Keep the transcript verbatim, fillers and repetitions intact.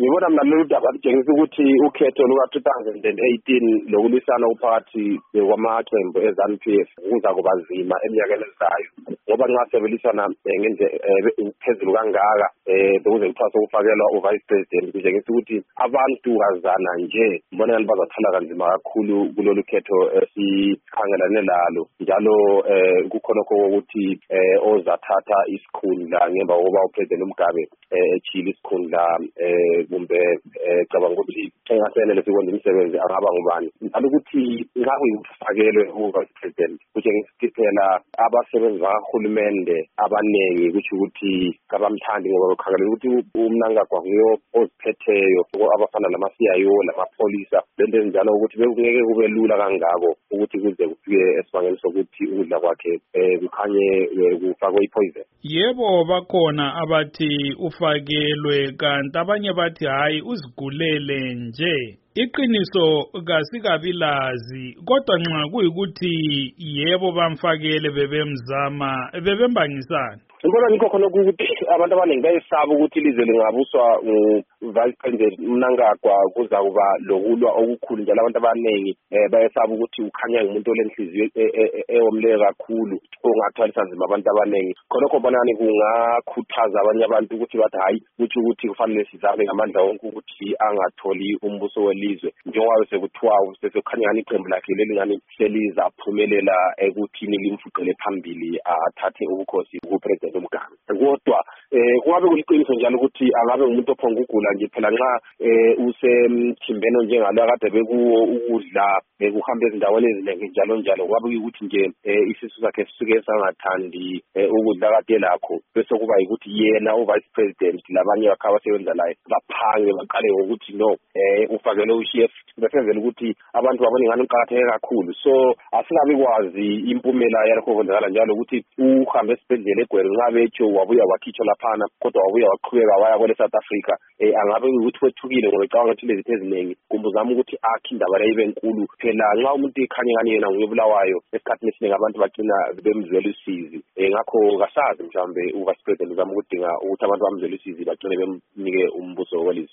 ngibona mina lolu daba litshengisa ukuthi ukhetho luka-two thousand eighteen lokulwisana uphakathi kwamaqembu e-ZANU-P F kuza kuba nzima eminyakeni ezayo ngoba nxa sebelisana ngendlela phezulu kangaka eh bekuze kuthiwa sokufakelwa u-vice president kutshengisa ukuthi abantu kazana nje mbona ngani bazathola kanzima kakhulu kulolu khetho esikhangelane lalo njalo eh kukhona ukuthi eh ozathatha isikhundla ngemva kokuba upresident uMgabe echile isikhundla eh kumbe cabanga ukuthi engasenele sikwenza imisebenzi angaba ngubani njalo ukuthi ngabe ufakelwe u-vice president kutshengisa ukuthi phela abasebenzi bakahulumende abanengi kuthi ukuthi kabamthandi ngoba bakhangelela ukuthi umnankagwa nguyo oziphetheyo abafana lama C I O lamapholisa lento enjalo ukuthi bekungeke kube lula kangako ukuthi kuze kufike esibangeni sokuthi ukudla kwakhe kukhanye kufakwe ipoison. Yebo bakhona abathi ufakelwe kanti abanye bathi hayi uzigulele nje. Iqiniso kasikabilazi kodwa nxa kuyikuthi yebo bamfakele bebemzama bebembangisana. Ngibona ngikho khona ukuthi abantu abaningi bayesaba ukuthi lize lingabuswa u-vice president uMnangagwa kuza kuba lokulwa okukhulu njalo abantu abaningi bayesaba ukuthi ukhanya ngumuntu olenhliziyo ewomleke kakhulu ongathwalisa nzima abantu abaningi khonokho bonani kungakhuthaza abanye abantu ukuthi bathi hayi ukuthi ukuthi kufanele sizame ngamandla wonke ukuthi angatholi umbuso welizwe njengoba sekuthiwa sekukhanya ngani iqembu lakhe leli ngani seliza aphumelela ekuthini limfuqele phambili athathe ubukhosi kupresident uMgabe kodwa eh kungabe kuliqiniso njalo ukuthi angabe umuntu ophonga ukugula nje phela nxa usemthimbeno njengalo akade bekuwo ukudla bekuhamba ezindaweni eziningi njalo njalo kungabe ukuthi nje isisu sakhe sisuke sangathandi ukudla kade lakho bese kuba ukuthi yena u-vice president labanye bakhe abasebenza laye baphange baqale ngokuthi no eh ufakele u-chef besenzela ukuthi abantu babone ngani uqakatheke kakhulu so asingabi kwazi impumela yalokho kwenzakala njalo ukuthi uhambe esibhedlela eGwele ngabe etsho wabuya wakhitshwa laphana kodwa wabuya waqhubeka waya kwele South Africa eh angabe ukuthi wethukile ngoba ecabanga ukuthi lezi eziningi kumbe uzama ukuthi akhe indaba leyo ibe enkulu phela nxa umuntu ekhanye ngani yena nguyebulawayo esikhathini esiningi abantu bagcina bemzwela usizi eh ngakho kasazi mhlawumbe u-vice president uzama ukudinga ukuthi abantu bamzwela usizi bagcine bemnike umbuso welizwe.